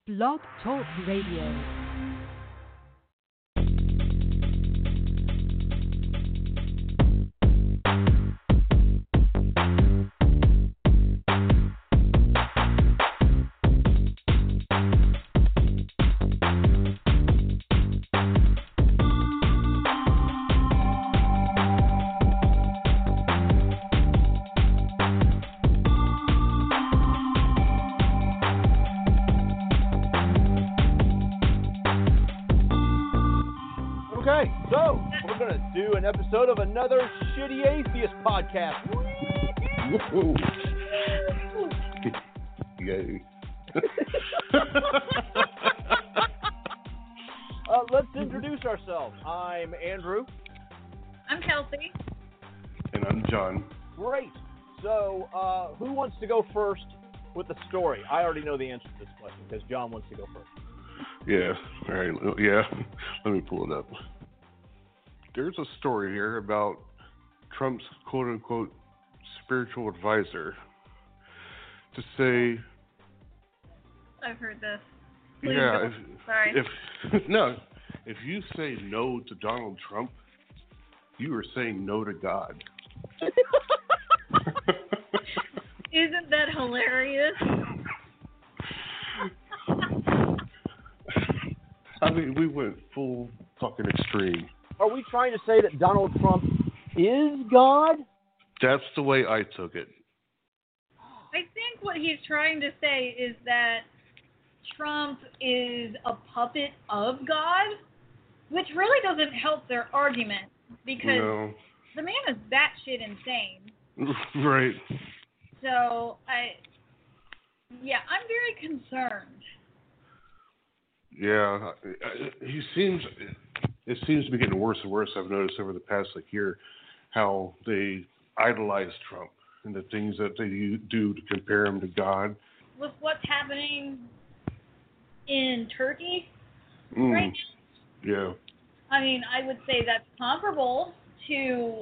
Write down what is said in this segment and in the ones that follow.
Blog Talk Radio. Episode of another Shitty Atheist podcast. Yay. Let's introduce ourselves. I'm Andrew. I'm Kelsey. And I'm John. Great. So, who wants to go first with the story? I already know the answer to this question because John wants to go first. Yeah. All right. Yeah. Let me pull it up. There's a story here about Trump's quote-unquote spiritual advisor to say... I've heard this. Please yeah. Sorry. If you say no to Donald Trump, you are saying no to God. Isn't that hilarious? I mean, we went full fucking extreme. Are we trying to say that Donald Trump is God? That's the way I took it. I think what he's trying to say is that Trump is a puppet of God, which really doesn't help their argument because the man is batshit insane. Right. So, I'm very concerned. Yeah, it seems to be getting worse and worse. I've noticed over the past year how they idolize Trump and the things that they do to compare him to God. With what's happening in Turkey right now? Yeah. I mean, I would say that's comparable to,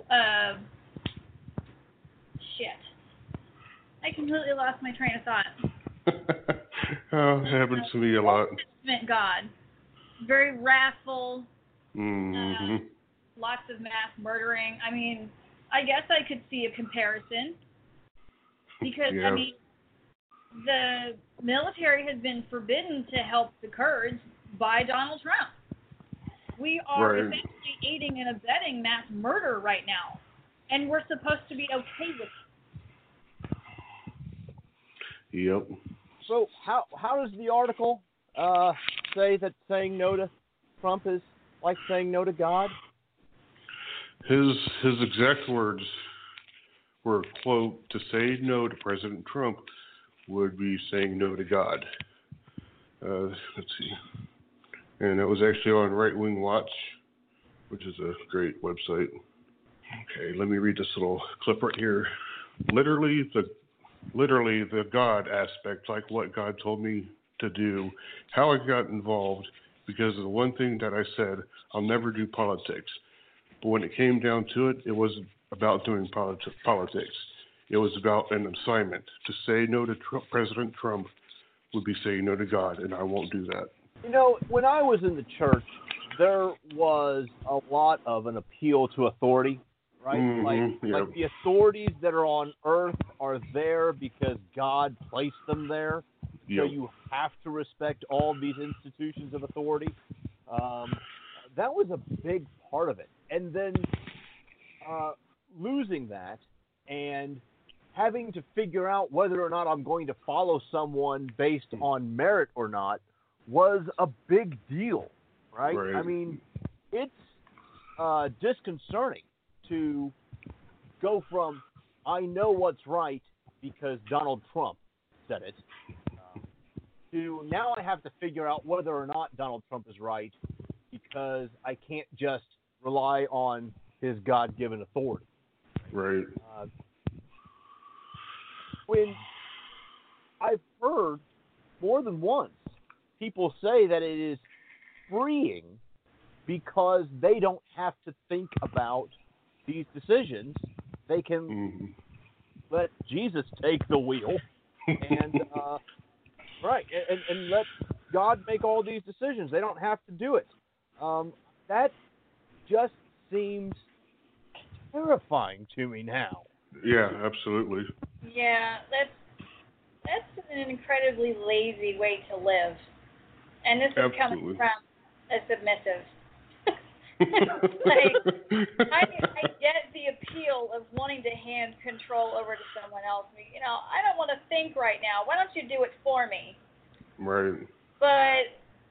I completely lost my train of thought. Oh, it happens to me a lot. Old Testament God. Very wrathful. Mm-hmm. Lots of mass murdering. I mean, I guess I could see a comparison. Because, yeah. I mean, the military has been forbidden to help the Kurds by Donald Trump. We are essentially aiding and abetting mass murder right now. And we're supposed to be okay with it. Yep. So how does the article say that saying no to Trump is like saying no to God? His exact words were, quote, to say no to President Trump would be saying no to God. Let's see. And it was actually on Right Wing Watch, which is a great website. Okay, let me read this little clip right here. Literally the God aspect, like what God told me to do, how I got involved, because of the one thing that I said, I'll never do politics. But when it came down to it, it wasn't about doing politics. It was about an assignment. To say no to President Trump would be saying no to God, and I won't do that. You know, when I was in the church, there was a lot of an appeal to authority, right? Mm-hmm, like the authorities that are on earth are there because God placed them there. Yep. So you have to respect all these institutions of authority. That was a big part of it. And then losing that and having to figure out whether or not I'm going to follow someone based on merit or not was a big deal, right? I mean, it's disconcerting to go from I know what's right because Donald Trump said it to now I have to figure out whether or not Donald Trump is right because I can't just rely on his God-given authority. Right. When I've heard more than once people say that it is freeing because they don't have to think about these decisions. They can let Jesus take the wheel and let God make all these decisions. They don't have to do it. That just seems terrifying to me now. Yeah, absolutely. Yeah, that's an incredibly lazy way to live. And this is coming Absolutely. from a submissive. Like, I get the appeal of wanting to hand control over to someone else. I don't want to think right now. Why don't you do it for me? Right. But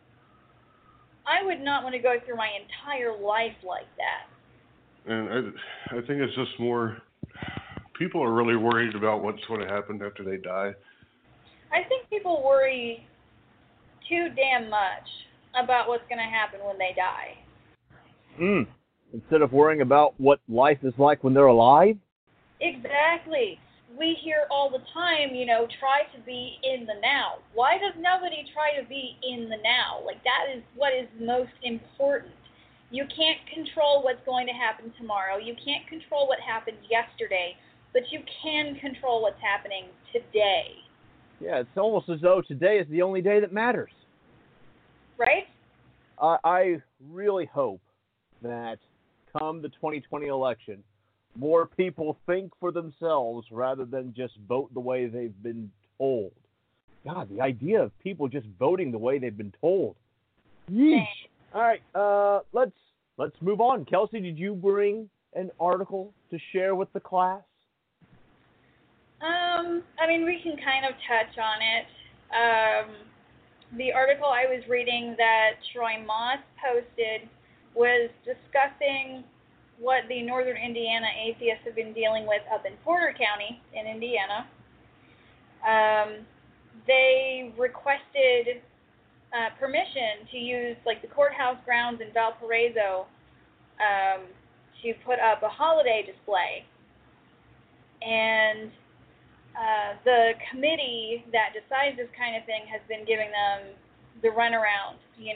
I would not want to go through my entire life like that. And I think it's just more, people are really worried about what's going to happen after they die. I think people worry too damn much about what's going to happen when they die. Instead of worrying about what life is like when they're alive? Exactly. We hear all the time, try to be in the now. Why does nobody try to be in the now? Like, that is what is most important. You can't control what's going to happen tomorrow. You can't control what happened yesterday, but you can control what's happening today. Yeah, it's almost as though today is the only day that matters. Right? I really hope that come the 2020 election, more people think for themselves rather than just vote the way they've been told. God, the idea of people just voting the way they've been told. Yeesh. All right, let's move on. Kelsey, did you bring an article to share with the class? We can kind of touch on it. The article I was reading that Troy Moss posted was discussing what the Northern Indiana atheists have been dealing with up in Porter County in Indiana. They requested permission to use the courthouse grounds in Valparaiso to put up a holiday display. And the committee that decides this kind of thing has been giving them the runaround.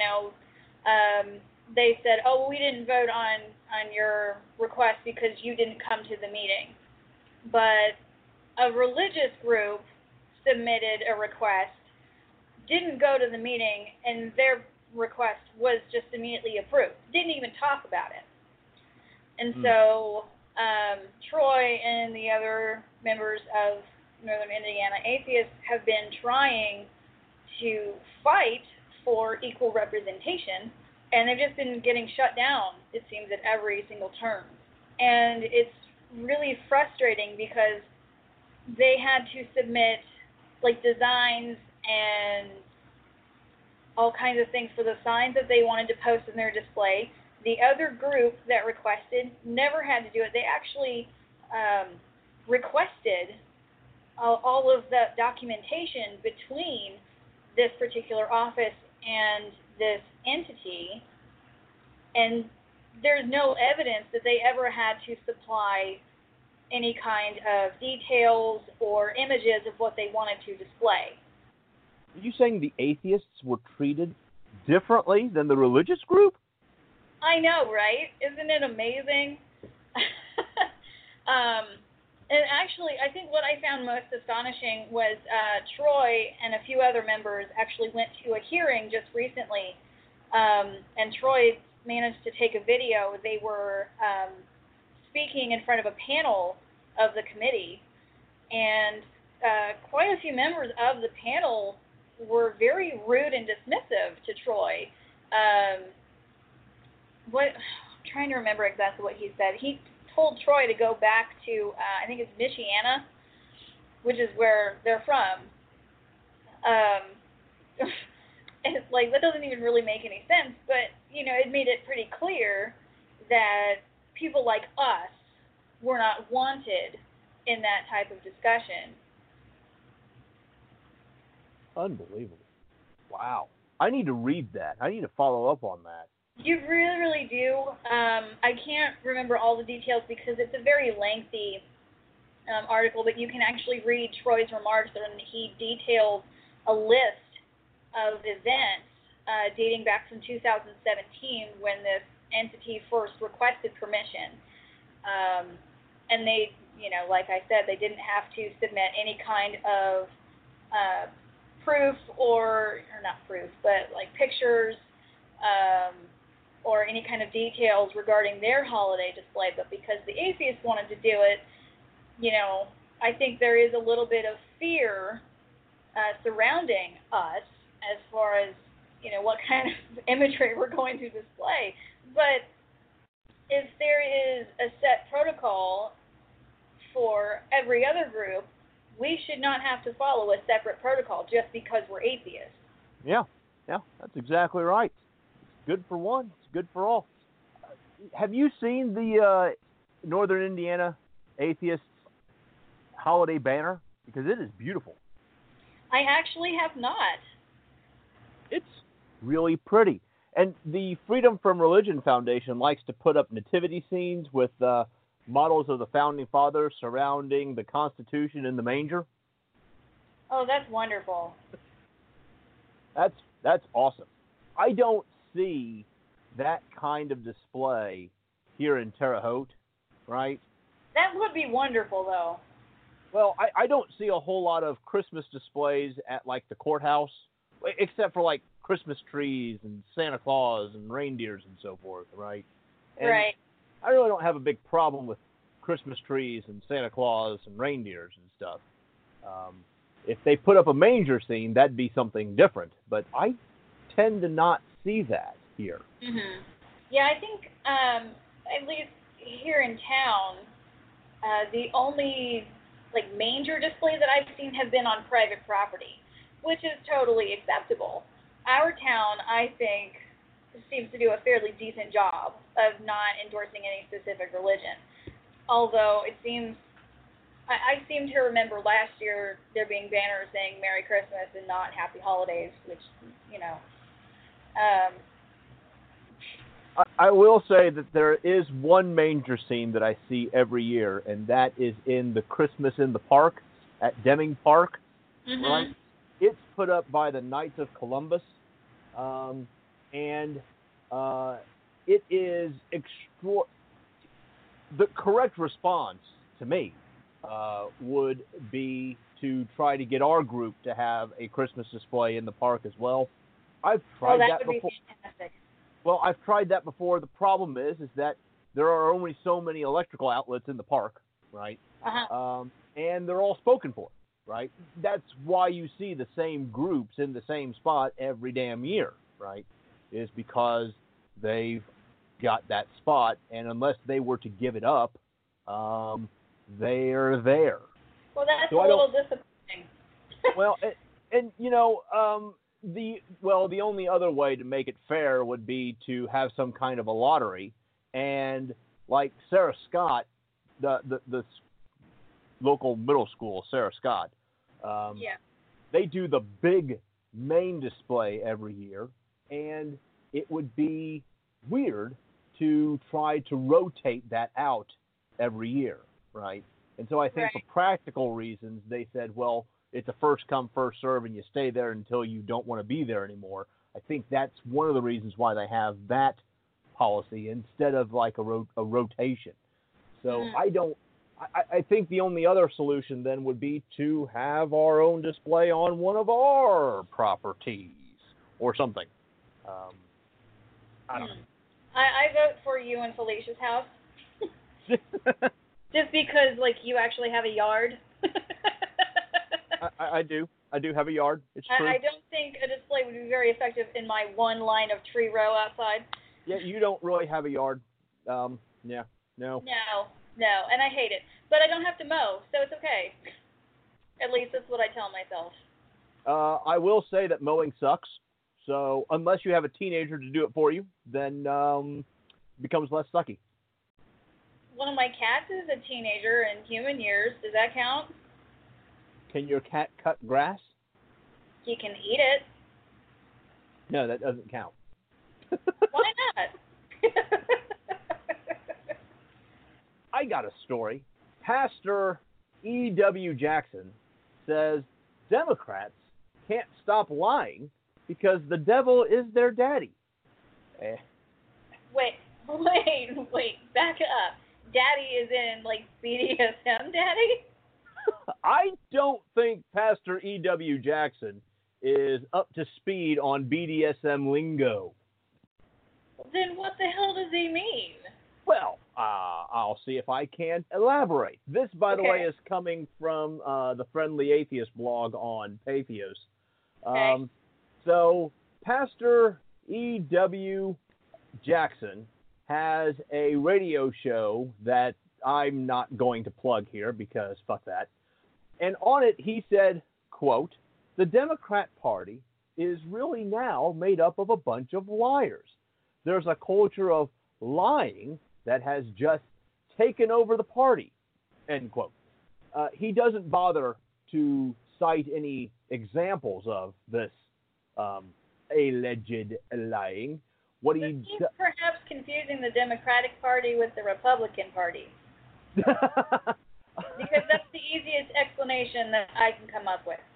They said, oh, we didn't vote on your request because you didn't come to the meeting. But a religious group submitted a request, didn't go to the meeting, and their request was just immediately approved. Didn't even talk about it. And so Troy and the other members of Northern Indiana atheists have been trying to fight for equal representation, and they've just been getting shut down, it seems, at every single turn. And it's really frustrating because they had to submit designs and all kinds of things for the signs that they wanted to post in their display. The other group that requested never had to do it. They actually requested all of the documentation between this particular office and this entity, and there's no evidence that they ever had to supply any kind of details or images of what they wanted to display. Are you saying the atheists were treated differently than the religious group? I know, right? Isn't it amazing? And actually, I think what I found most astonishing was Troy and a few other members actually went to a hearing just recently, and Troy managed to take a video. They were speaking in front of a panel of the committee, and quite a few members of the panel were very rude and dismissive to Troy. I'm trying to remember exactly what he said. He told Troy to go back to, I think it's Michiana, which is where they're from. And that doesn't even really make any sense, but, it made it pretty clear that people like us were not wanted in that type of discussion. Unbelievable. Wow. I need to read that. I need to follow up on that. You really, really do. I can't remember all the details because it's a very lengthy article, but you can actually read Troy's remarks, and he details a list of events dating back from 2017 when this entity first requested permission. And they, like I said, they didn't have to submit any kind of proof or not proof, but like pictures or any kind of details regarding their holiday display. But because the atheists wanted to do it, I think there is a little bit of fear surrounding us as far as, what kind of imagery we're going to display. But if there is a set protocol for every other group, we should not have to follow a separate protocol just because we're atheists. Yeah, that's exactly right. It's good for one, it's good for all. Have you seen the Northern Indiana Atheists holiday banner? Because it is beautiful. I actually have not. It's really pretty. And the Freedom from Religion Foundation likes to put up nativity scenes with models of the Founding Fathers surrounding the Constitution in the manger. Oh, that's wonderful. That's awesome. I don't see that kind of display here in Terre Haute, right? That would be wonderful, though. Well, I don't see a whole lot of Christmas displays at, like, the courthouse, except for, like, Christmas trees and Santa Claus and reindeers and so forth, right? And right. I really don't have a big problem with Christmas trees and Santa Claus and reindeers and stuff. If they put up a manger scene, that'd be something different. But I tend to not see that here. Mm-hmm. Yeah, I think at least here in town, the only manger displays that I've seen have been on private property, which is totally acceptable. Our town, I think, seems to do a fairly decent job of not endorsing any specific religion. Although it seems, I seem to remember last year there being banners saying Merry Christmas and not Happy Holidays, which, I will say that there is one manger scene that I see every year, and that is in the Christmas in the Park at Deming Park. Mm-hmm. Right? It's put up by the Knights of Columbus, and it is the correct response to me would be to try to get our group to have a Christmas display in the park as well. I've tried that before. Would be fantastic. Well, I've tried that before. The problem is that there are only so many electrical outlets in the park, right? Uh-huh. And they're all spoken for, right? That's why you see the same groups in the same spot every damn year, right? Is because they've got that spot, and unless they were to give it up, they're there. Well, that's so a little disappointing. Well, and the only other way to make it fair would be to have some kind of a lottery, and like Sarah Scott, the local middle school, Sarah Scott, they do the big main display every year, and it would be weird to try to rotate that out every year, right? And so I think for practical reasons, they said, well, it's a first come, first serve, and you stay there until you don't want to be there anymore. I think that's one of the reasons why they have that policy instead of like a rotation. So I think the only other solution then would be to have our own display on one of our properties or something. I don't know. I vote for you and Felicia's house. Just because, you actually have a yard. I do. I do have a yard. It's true. I don't think a display would be very effective in my one line of tree row outside. Yeah, you don't really have a yard. No. No, and I hate it. But I don't have to mow, so it's okay. At least that's what I tell myself. I will say that mowing sucks. So unless you have a teenager to do it for you, then it becomes less sucky. One of my cats is a teenager in human years. Does that count? Can your cat cut grass? He can eat it. No, that doesn't count. Why not? I got a story. Pastor E.W. Jackson says Democrats can't stop lying because the devil is their daddy. Wait, back up. Daddy is in, BDSM daddy? I don't think Pastor E.W. Jackson is up to speed on BDSM lingo. Then what the hell does he mean? Well, I'll see if I can elaborate. This, by the way, Okay. is coming from the Friendly Atheist blog on Patheos. Okay. So, Pastor E.W. Jackson has a radio show that I'm not going to plug here because fuck that. And on it, he said, quote, "The Democrat Party is really now made up of a bunch of liars. There's a culture of lying that has just taken over the party," end quote. He doesn't bother to cite any examples of this alleged lying. What But he he's perhaps confusing the Democratic Party with the Republican Party. Because that's the easiest explanation that I can come up with.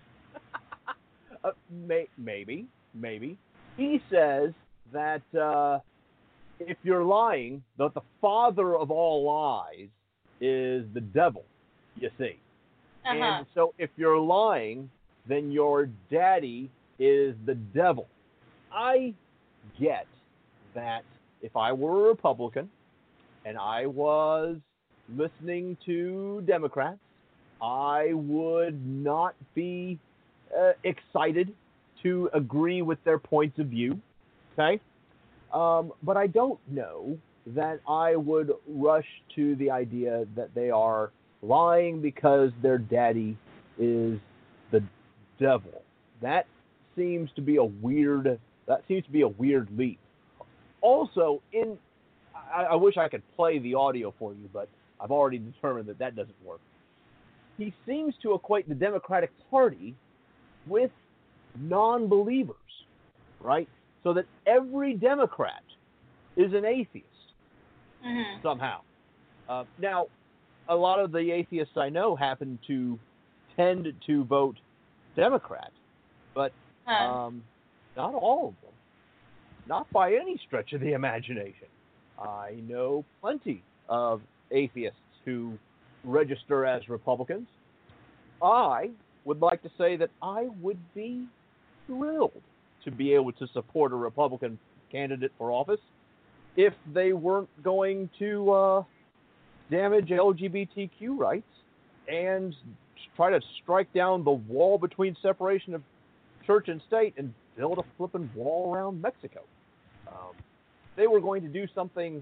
Maybe. He says that if you're lying, that the father of all lies is the devil, you see. And so if you're lying, then your daddy is the devil. I get that if I were a Republican and I was listening to Democrats, I would not be excited to agree with their points of view, okay? But I don't know that I would rush to the idea that they are lying because their daddy is the devil. That seems to be a weird leap. Also, I wish I could play the audio for you, but I've already determined that doesn't work. He seems to equate the Democratic Party with non-believers, right? So that every Democrat is an atheist somehow. Now, a lot of the atheists I know happen to tend to vote Democrat, but not all of them. Not by any stretch of the imagination. I know plenty of atheists who register as Republicans. I would like to say that I would be thrilled to be able to support a Republican candidate for office if they weren't going to damage LGBTQ rights and try to strike down the wall between separation of church and state and build a flipping wall around Mexico. They were going to do something,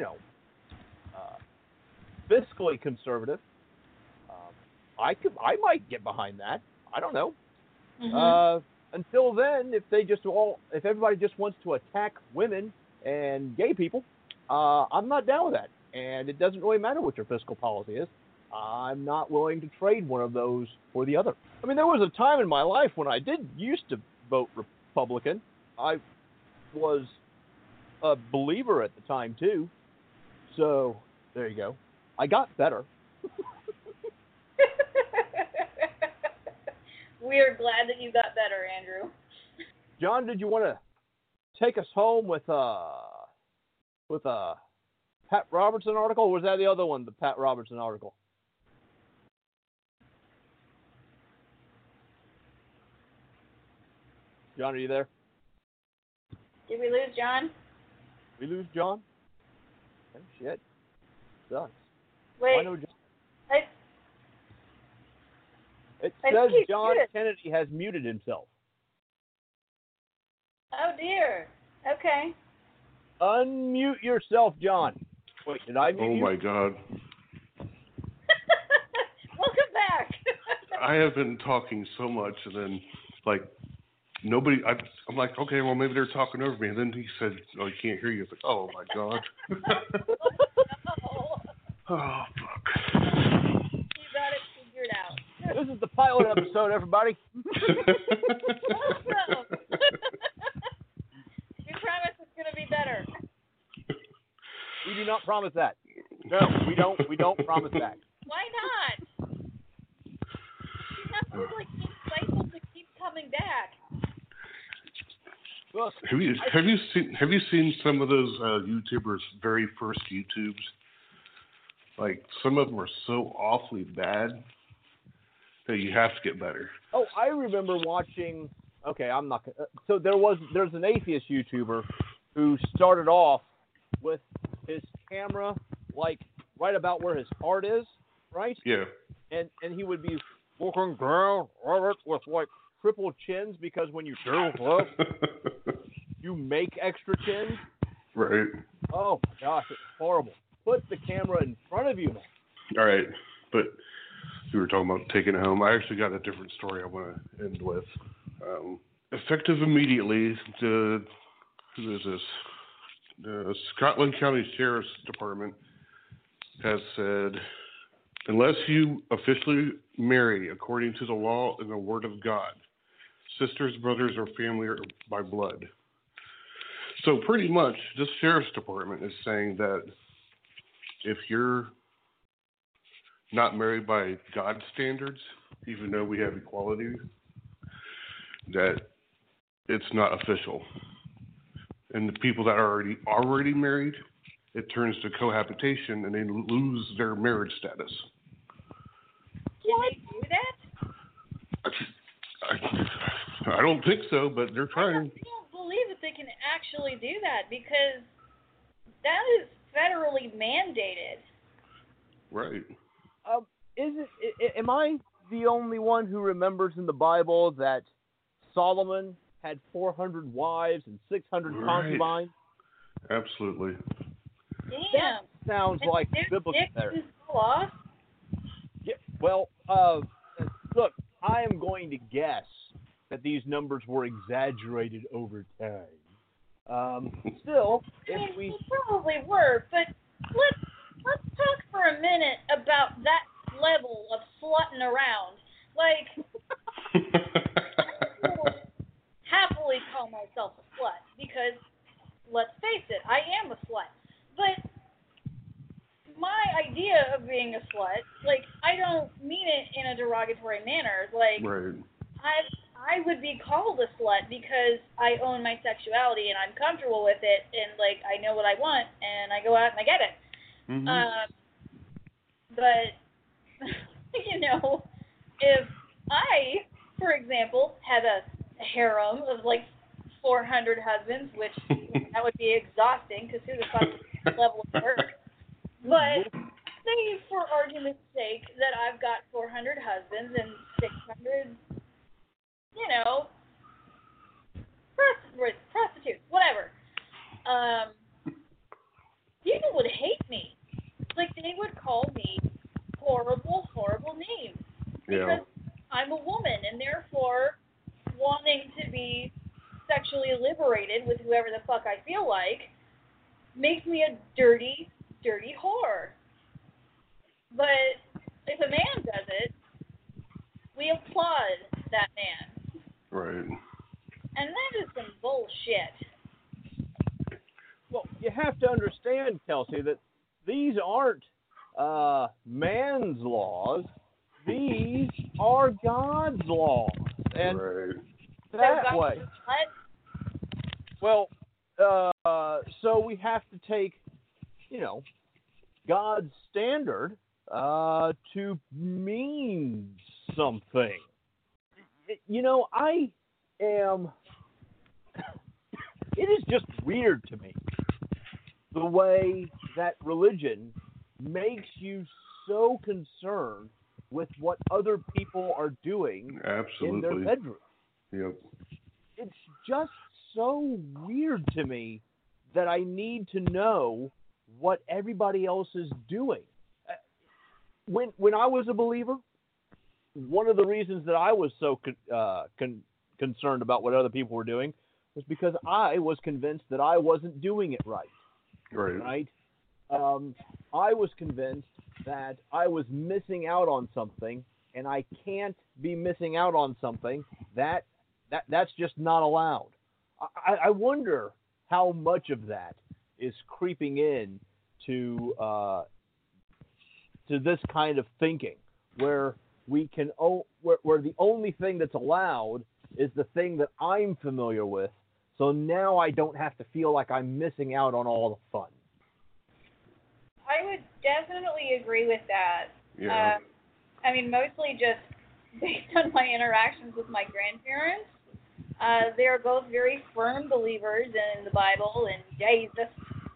fiscally conservative. I might get behind that. I don't know. Until then, if everybody just wants to attack women and gay people, I'm not down with that. And it doesn't really matter what your fiscal policy is. I'm not willing to trade one of those for the other. I mean, there was a time in my life when I did used to vote Republican. I was a believer at the time, too. So, there you go. I got better. We are glad that you got better, Andrew. John, did you want to take us home with a Pat Robertson article, or was that the other one, the Pat Robertson article? John, are you there? Did we lose John? We lose John? Oh, shit. Sucks. Wait. I know John. It I says think he's John muted. Kennedy has muted himself. Oh, dear. Okay. Unmute yourself, John. Wait, did I mute Oh you? my God. Welcome back. I have been talking so much, and then nobody. I'm like, okay, well maybe they're talking over me, and then he said, "Oh, you can't hear you." I was like, oh my God. Oh fuck. You got it figured out. This is the pilot episode, everybody. Awesome. We promise it's going to be better. We do not promise that. No, we don't. We don't promise that. Why not? You have to keep cycles to keep coming back. Look, Have you seen some of those YouTubers' very first YouTubes? Like some of them are so awfully bad that you have to get better. oh, I remember watching Okay, I'm not gonna. So there's an atheist YouTuber who started off with his camera like right about where his heart is, right? Yeah. And he would be walking down with like triple chins because when you do look, you make extra chins. Right. Oh my gosh, it's horrible. Put the camera in front of you, man. All right, but you were talking about taking it home. I actually got a different story I want to end with. Effective immediately, who is this? The Scotland County Sheriff's Department has said, unless you officially marry according to the law and the word of God, sisters, brothers, or family are by blood. So pretty much, this Sheriff's Department is saying that if you're not married by God's standards, even though we have equality, that it's not official. And the people that are already married, it turns to cohabitation and they lose their marriage status. Can they do that? I don't think so, but they're trying. I don't believe that they can actually do that because that is federally mandated. Right. Am I the only one who remembers in the Bible that Solomon had 400 wives and 600 concubines? Absolutely. Damn. That sounds like biblical there. Off? Yeah, well, look, I am going to guess that these numbers were exaggerated over time. Still, if we probably were, but let's talk for a minute about that level of slutting around. Like, I will happily call myself a slut because, let's face it, I am a slut. But my idea of being a slut, like, I don't mean it in a derogatory manner. Like, right. I would be called a slut because I own my sexuality and I'm comfortable with it and, like, I know what I want and I go out and I get it. Mm-hmm. But, you know, if I, for example, had a harem of, like, 400 husbands, which that would be exhausting because who the fuck is that level of work? But say, for argument's sake, that I've got 400 husbands and 600, you know, prostitutes, whatever. People would hate me. Like, they would call me horrible, horrible names. Because I'm a woman, and therefore wanting to be sexually liberated with whoever the fuck I feel like makes me a dirty, dirty whore. But if a man does it, we applaud that man. Right. And that is some bullshit. Well, you have to understand, Kelsey, that these aren't man's laws. These are God's laws. And that way. Well, so we have to take, you know, God's standard to mean something. You know, I am... It is just weird to me the way that religion makes you so concerned with what other people are doing in their bedroom. Yep. It's just so weird to me that I need to know what everybody else is doing. When I was a believer, one of the reasons that I was so concerned about what other people were doing was because I was convinced that I wasn't doing it right. Right? I was convinced that I was missing out on something, and I can't be missing out on something. That's just not allowed. I wonder how much of that is creeping in to this kind of thinking, where we can where the only thing that's allowed is the thing that I'm familiar with. So now I don't have to feel like I'm missing out on all the fun. I would definitely agree with that. Yeah. I mean, mostly just based on my interactions with my grandparents. They are both very firm believers in the Bible and Jesus.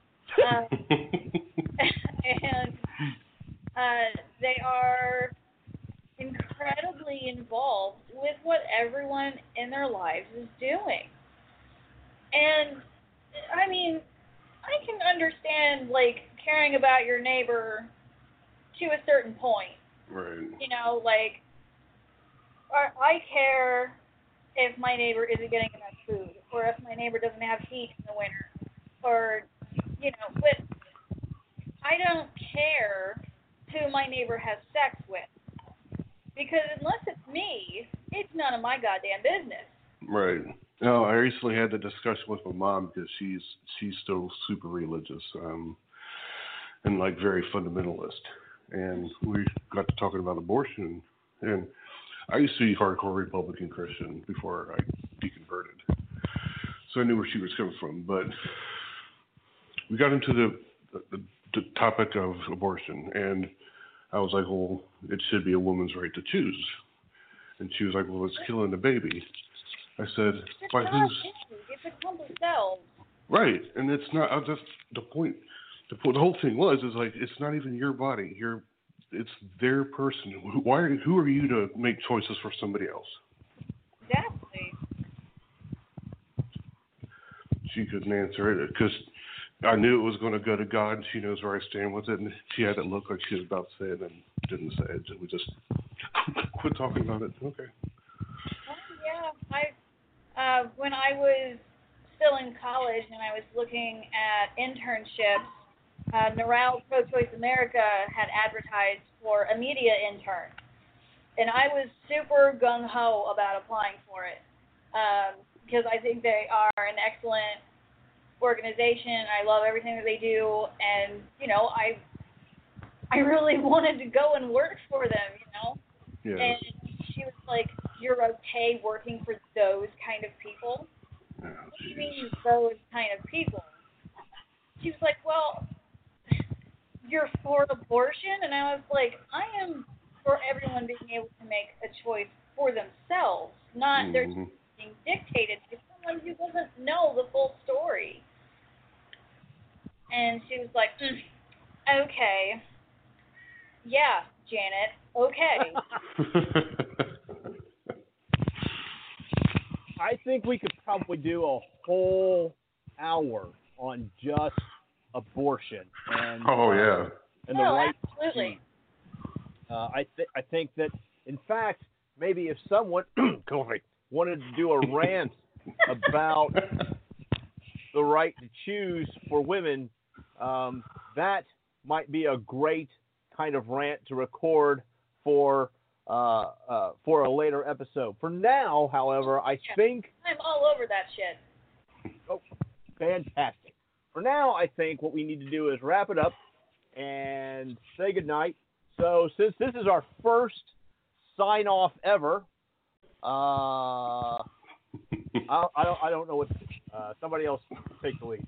And they are incredibly involved with what everyone in their lives is doing. And, I mean, I can understand, like, caring about your neighbor to a certain point. Right. You know, like, I care if my neighbor isn't getting enough food, or if my neighbor doesn't have heat in the winter, or, you know, but I don't care who my neighbor has sex with. Because unless it's me, it's none of my goddamn business. Right. No, I recently had the discussion with my mom because she's still super religious, and like very fundamentalist. And we got to talking about abortion. And I used to be hardcore Republican Christian before I deconverted, so I knew where she was coming from. But we got into the topic of abortion, and I was like, well, it should be a woman's right to choose. And she was like, well, it's killing the baby. I said, It's by not who's? it's a humble self. Right, and it's not. Just the point. The whole thing was like it's not even your body. It's their person. Who are you to make choices for somebody else? Exactly. She couldn't answer it because I knew it was going to go to God. She knows where I stand with it, and she had it look like she was about to say it and didn't say it. So we just quit talking about it. Okay. Yeah, when I was still in college and I was looking at internships, Norel Pro-Choice America had advertised for a media intern, and I was super gung-ho about applying for it because I think they are an excellent organization. I love everything that they do, and you know, I really wanted to go and work for them, you know. Yeah. And she was like, "You're okay working for those kind of people?" Oh, what do you mean those kind of people? She was like, "Well, you're for abortion?" And I was like, "I am for everyone being able to make a choice for themselves, not they're being dictated by someone who doesn't know the full story." And she was like, "Okay. Yeah, Janet, okay." I think we could probably do a whole hour on just abortion and and the right. Absolutely. I think that in fact maybe if someone wanted to do a rant about the right to choose for women, that might be a great kind of rant to record for a later episode. For now, however, I think I'm all over that shit. Oh, fantastic. For now, I think what we need to do is wrap it up and say goodnight. So since this is our first sign-off ever, I don't know what somebody else take the lead.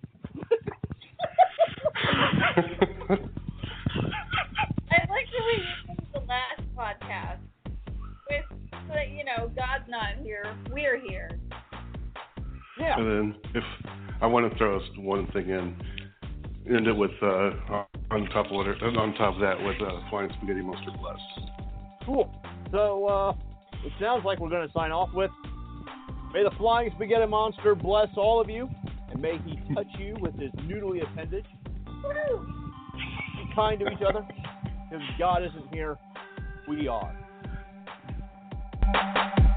I'd like to reuse the last podcast with, you know, God's not here, we're here. Yeah. And then if I want to throw one thing in, end it with on top of that with Flying Spaghetti Monster Bless. Cool. So it sounds like we're going to sign off with, may the Flying Spaghetti Monster bless all of you, and may he touch you with his noodly appendage. Woo! Be kind to each other. If God isn't here, we are.